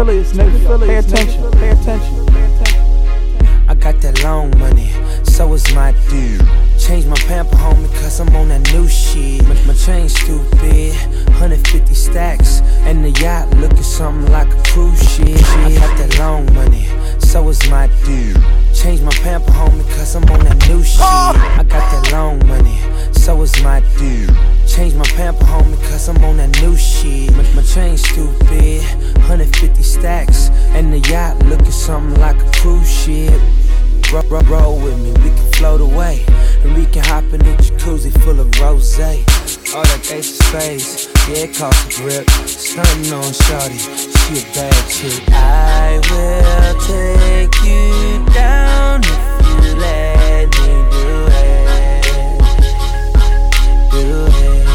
affiliates, nigga. Pay attention, pay attention. I got that long money, so is my dude. Change my pamper, homie, cause I'm on that new shit. My chain stupid, 150 stacks. And the yacht looking something like a cruise ship. I got that long money, so is my dude. Change my pamper, homie, cause I'm on that new shit. I got that long money, so is my dude. Change my pamper, homie, cause I'm on that new shit. My chain stupid, 150 stacks. And the yacht looking something like a cruise ship. Roll with me, we can float away. And we can hop in a jacuzzi full of rosé. All that ace of spades, yeah, it costs a grip. Stuntin' on shawty, she a bad chick. I will take you down if you let me do it. Do it.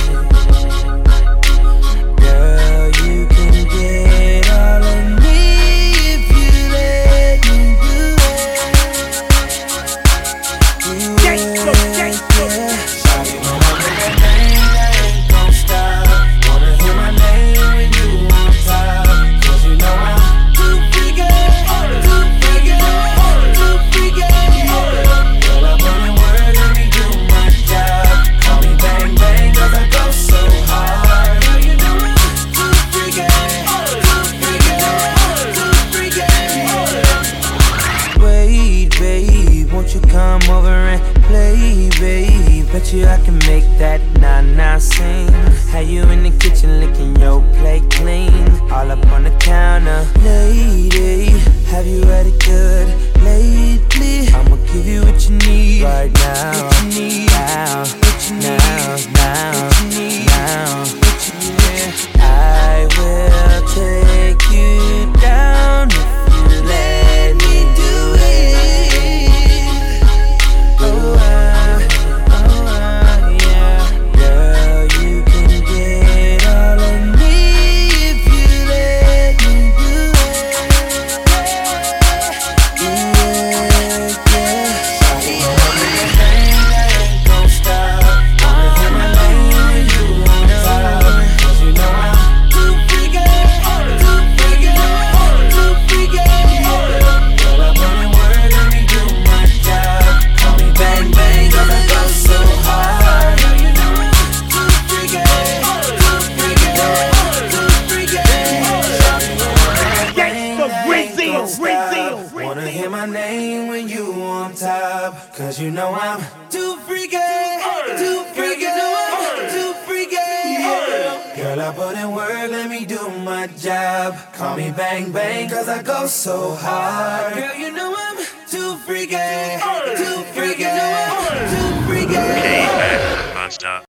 Girl, you can get all of me if you let me do it. Do it. Come over and play, babe. Bet you I can make that na-na sing. Have you in the kitchen licking your plate clean? All up on the counter. Lady, have you had it good lately? I'ma give you what you need right now. What you need now, what you need now, what you need now, what you need. I will take you down if you let me do it. Wanna hear my name when you on top, cause you know I'm too freaky, too freaky, too freaky. Girl, I put in work, let me do my job. Call me bang bang, cause I go so hard. Girl, you know I'm too freaky, too freaky, too freaky. K-Monster.